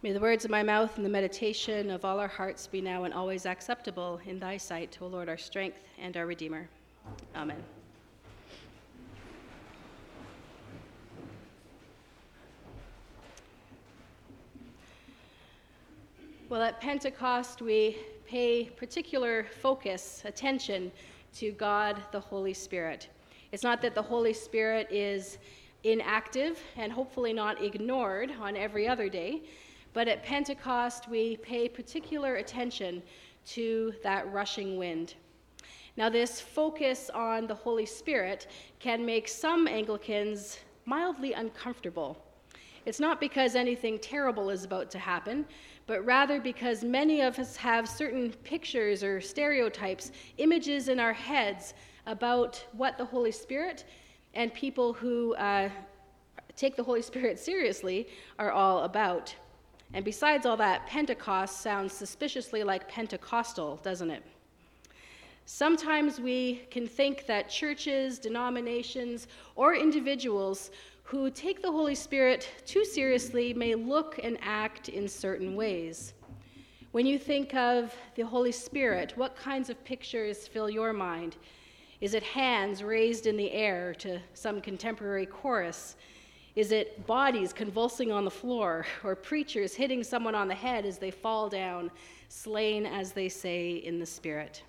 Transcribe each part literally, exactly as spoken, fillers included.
May the words of my mouth and the meditation of all our hearts be now and always acceptable in thy sight, O Lord, our strength and our Redeemer. Amen. Well, at Pentecost, we pay particular focus, attention to God, the Holy Spirit. It's not that the Holy Spirit is inactive and hopefully not ignored on every other day, but at Pentecost, we pay particular attention to that rushing wind. Now, this focus on the Holy Spirit can make some Anglicans mildly uncomfortable. It's not because anything terrible is about to happen, but rather because many of us have certain pictures or stereotypes, images in our heads about what the Holy Spirit and people who uh, take the Holy Spirit seriously are all about. And besides all that, Pentecost sounds suspiciously like Pentecostal, doesn't it? Sometimes we can think that churches, denominations, or individuals who take the Holy Spirit too seriously may look and act in certain ways. When you think of the Holy Spirit, what kinds of pictures fill your mind? Is it hands raised in the air to some contemporary chorus? Is it bodies convulsing on the floor, or preachers hitting someone on the head as they fall down, slain, as they say, in the Spirit?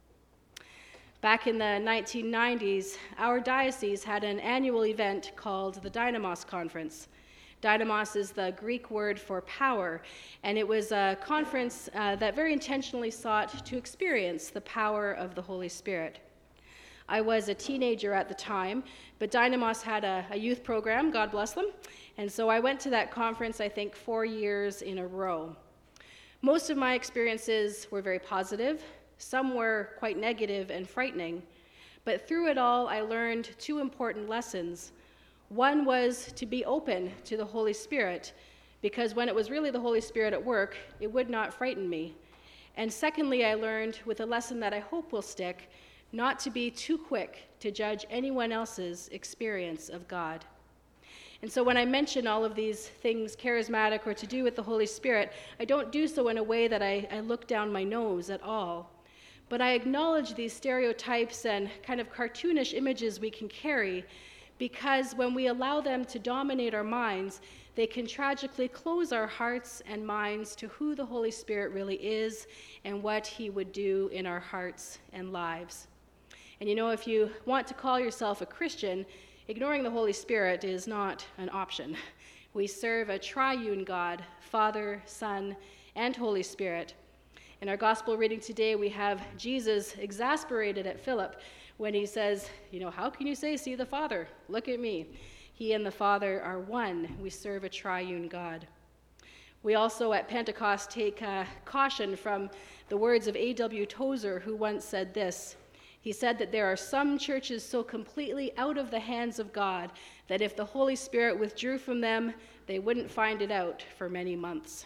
Back in the nineteen nineties, our diocese had an annual event called the Dynamos Conference. Dynamos is the Greek word for power, and it was a conference uh, that very intentionally sought to experience the power of the Holy Spirit. I was a teenager at the time, but Dynamos had a, a youth program, God bless them, and so I went to that conference, I think, four years in a row. Most of my experiences were very positive. Some were quite negative and frightening, but through it all, I learned two important lessons. One was to be open to the Holy Spirit, because when it was really the Holy Spirit at work, it would not frighten me. And secondly, I learned, with a lesson that I hope will stick, not to be too quick to judge anyone else's experience of God. And so when I mention all of these things, charismatic or to do with the Holy Spirit, I don't do so in a way that I, I look down my nose at all. But I acknowledge these stereotypes and kind of cartoonish images we can carry, because when we allow them to dominate our minds, they can tragically close our hearts and minds to who the Holy Spirit really is and what he would do in our hearts and lives. And you know, if you want to call yourself a Christian, ignoring the Holy Spirit is not an option. We serve a triune God, Father, Son, and Holy Spirit. In our gospel reading today, we have Jesus exasperated at Philip when he says, you know, how can you say, see the Father? Look at me. He and the Father are one. We serve a triune God. We also at Pentecost take uh, caution from the words of A W Tozer, who once said this. He said that there are some churches so completely out of the hands of God that if the Holy Spirit withdrew from them, they wouldn't find it out for many months.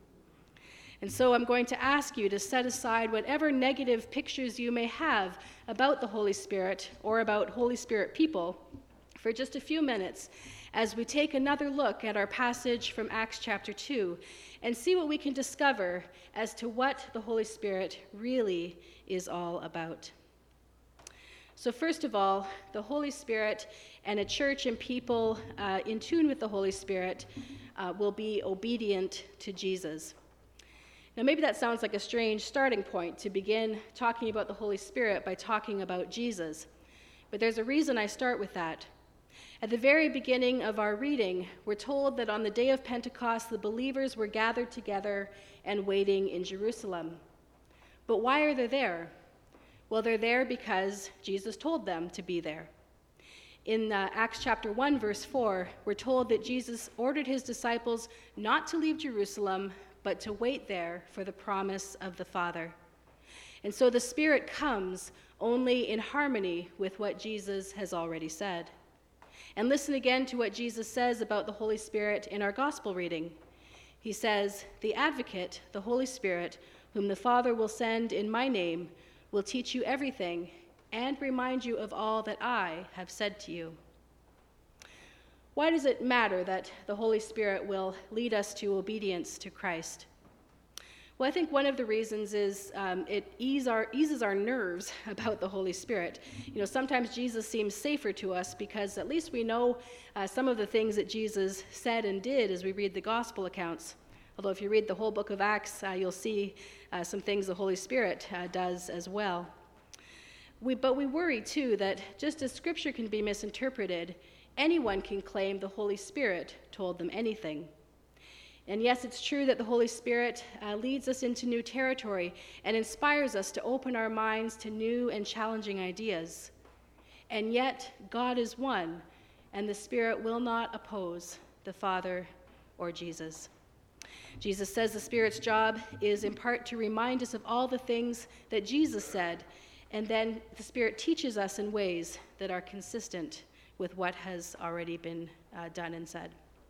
And so I'm going to ask you to set aside whatever negative pictures you may have about the Holy Spirit or about Holy Spirit people for just a few minutes as we take another look at our passage from Acts chapter two and see what we can discover as to what the Holy Spirit really is all about. So first of all, the Holy Spirit and a church and people uh, in tune with the Holy Spirit uh, will be obedient to Jesus. Now, maybe that sounds like a strange starting point to begin talking about the Holy Spirit by talking about Jesus, but there's a reason I start with that. At the very beginning of our reading, we're told that on the day of Pentecost, the believers were gathered together and waiting in Jerusalem. But why are they there? Well, they're there because Jesus told them to be there. In uh, Acts chapter one, verse four, we're told that Jesus ordered his disciples not to leave Jerusalem, but to wait there for the promise of the Father. And so the Spirit comes only in harmony with what Jesus has already said. And listen again to what Jesus says about the Holy Spirit in our gospel reading. He says, "The Advocate, the Holy Spirit, whom the Father will send in my name, will teach you everything and remind you of all that I have said to you." Why does it matter that the Holy Spirit will lead us to obedience to Christ? Well, I think one of the reasons is um, it ease our, eases our nerves about the Holy Spirit. You know, sometimes Jesus seems safer to us because at least we know uh, some of the things that Jesus said and did as we read the gospel accounts. Although if you read the whole book of Acts, uh, you'll see uh, some things the Holy Spirit uh, does as well. We, but we worry, too, that just as Scripture can be misinterpreted, anyone can claim the Holy Spirit told them anything. And yes, it's true that the Holy Spirit uh, leads us into new territory and inspires us to open our minds to new and challenging ideas. And yet, God is one, and the Spirit will not oppose the Father or Jesus. Jesus says the Spirit's job is in part to remind us of all the things that Jesus said, and then the Spirit teaches us in ways that are consistent with what has already been uh, done and said.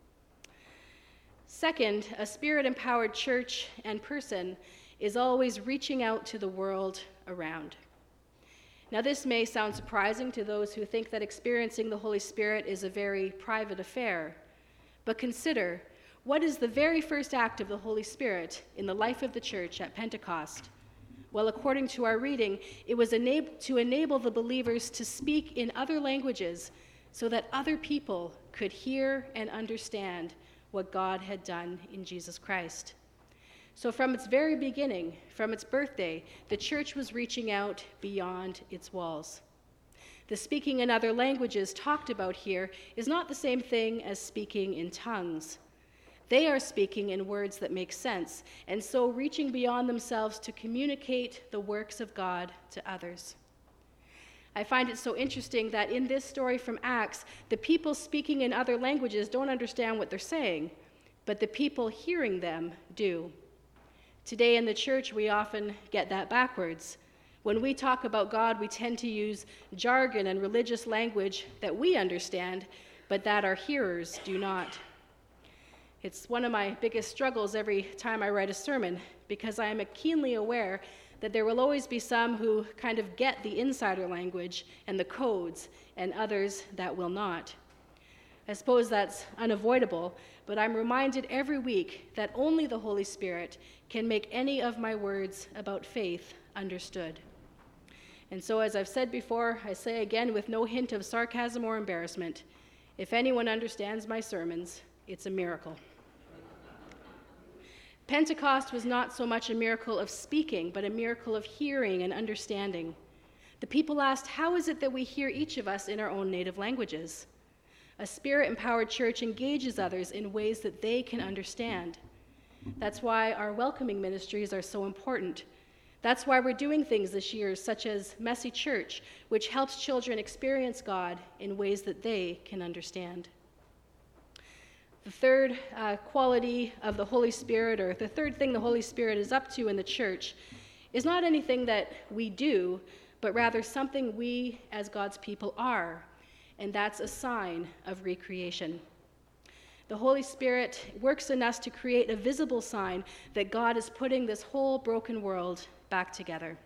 Second, a Spirit-empowered church and person is always reaching out to the world around. Now, this may sound surprising to those who think that experiencing the Holy Spirit is a very private affair, but consider, what is the very first act of the Holy Spirit in the life of the church at Pentecost? Well, according to our reading, it was enab- to enable the believers to speak in other languages so that other people could hear and understand what God had done in Jesus Christ. So from its very beginning, from its birthday, the church was reaching out beyond its walls. The speaking in other languages talked about here is not the same thing as speaking in tongues. They are speaking in words that make sense, and so reaching beyond themselves to communicate the works of God to others. I find it so interesting that in this story from Acts, the people speaking in other languages don't understand what they're saying, but the people hearing them do. Today in the church, we often get that backwards. When we talk about God, we tend to use jargon and religious language that we understand, but that our hearers do not. It's one of my biggest struggles every time I write a sermon, because I am keenly aware that there will always be some who kind of get the insider language and the codes, and others that will not. I suppose that's unavoidable, but I'm reminded every week that only the Holy Spirit can make any of my words about faith understood. And so, as I've said before, I say again with no hint of sarcasm or embarrassment, if anyone understands my sermons, it's a miracle. Pentecost was not so much a miracle of speaking, but a miracle of hearing and understanding. The people asked, how is it that we hear each of us in our own native languages? A Spirit-empowered church engages others in ways that they can understand. That's why our welcoming ministries are so important. That's why we're doing things this year, such as Messy Church, which helps children experience God in ways that they can understand. The third uh, quality of the Holy Spirit, or the third thing the Holy Spirit is up to in the church, is not anything that we do, but rather something we as God's people are, and that's a sign of recreation. The Holy Spirit works in us to create a visible sign that God is putting this whole broken world back together.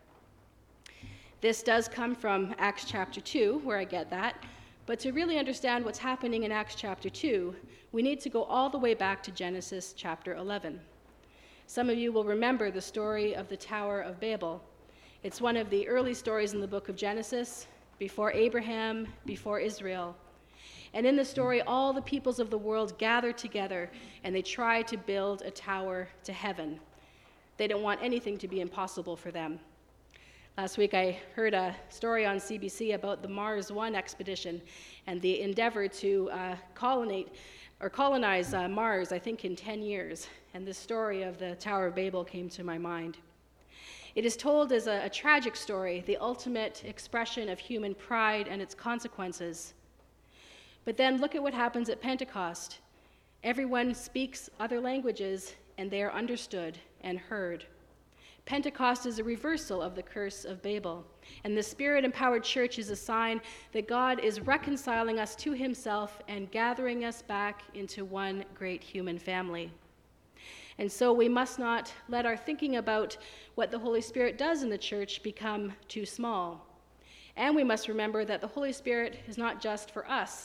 This does come from Acts chapter two, where I get that, but to really understand what's happening in Acts chapter two, we need to go all the way back to Genesis chapter eleven. Some of you will remember the story of the Tower of Babel. It's one of the early stories in the book of Genesis, before Abraham, before Israel. And in the story, all the peoples of the world gather together and they try to build a tower to heaven. They don't want anything to be impossible for them. Last week I heard a story on C B C about the Mars One expedition and the endeavor to uh, colonate or colonize uh, Mars, I think in ten years. And this story of the Tower of Babel came to my mind. It is told as a, a tragic story, the ultimate expression of human pride and its consequences. But then look at what happens at Pentecost. Everyone speaks other languages, and they are understood and heard. Pentecost is a reversal of the curse of Babel, and the Spirit-empowered church is a sign that God is reconciling us to himself and gathering us back into one great human family. And so we must not let our thinking about what the Holy Spirit does in the church become too small. And we must remember that the Holy Spirit is not just for us.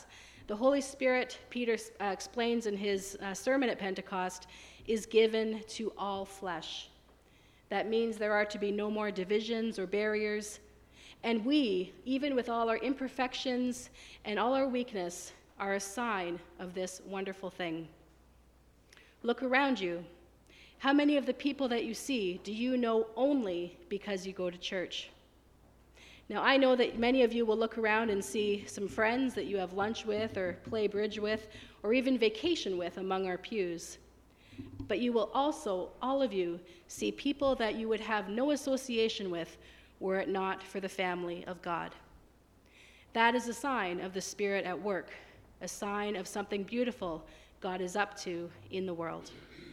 The Holy Spirit, Peter uh, explains in his uh, sermon at Pentecost, is given to all flesh. That means there are to be no more divisions or barriers. And we, even with all our imperfections and all our weakness, are a sign of this wonderful thing. Look around you. How many of the people that you see do you know only because you go to church? Now, I know that many of you will look around and see some friends that you have lunch with or play bridge with or even vacation with among our pews. But you will also, all of you, see people that you would have no association with were it not for the family of God. That is a sign of the Spirit at work, a sign of something beautiful God is up to in the world.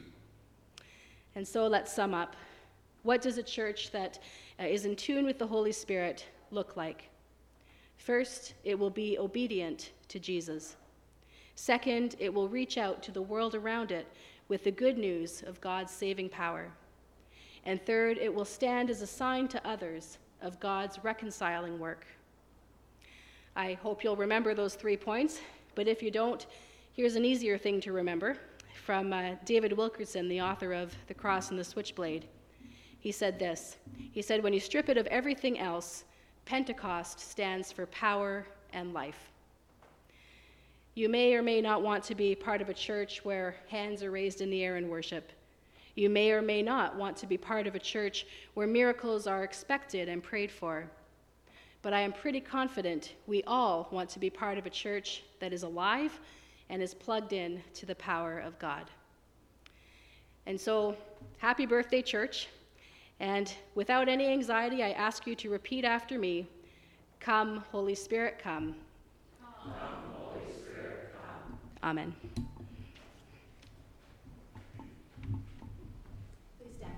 And so let's sum up. What does a church that uh, is in tune with the Holy Spirit look like? First, it will be obedient to Jesus. Second, it will reach out to the world around it with the good news of God's saving power. And third, it will stand as a sign to others of God's reconciling work. I hope you'll remember those three points, but if you don't, here's an easier thing to remember from uh, David Wilkerson, the author of The Cross and the Switchblade. He said this. He said, when you strip it of everything else, Pentecost stands for power and life. You may or may not want to be part of a church where hands are raised in the air in worship. You may or may not want to be part of a church where miracles are expected and prayed for. But I am pretty confident we all want to be part of a church that is alive and is plugged in to the power of God. And so, happy birthday, church. And without any anxiety, I ask you to repeat after me, come, Holy Spirit, come. Come, Holy Spirit, come. Amen.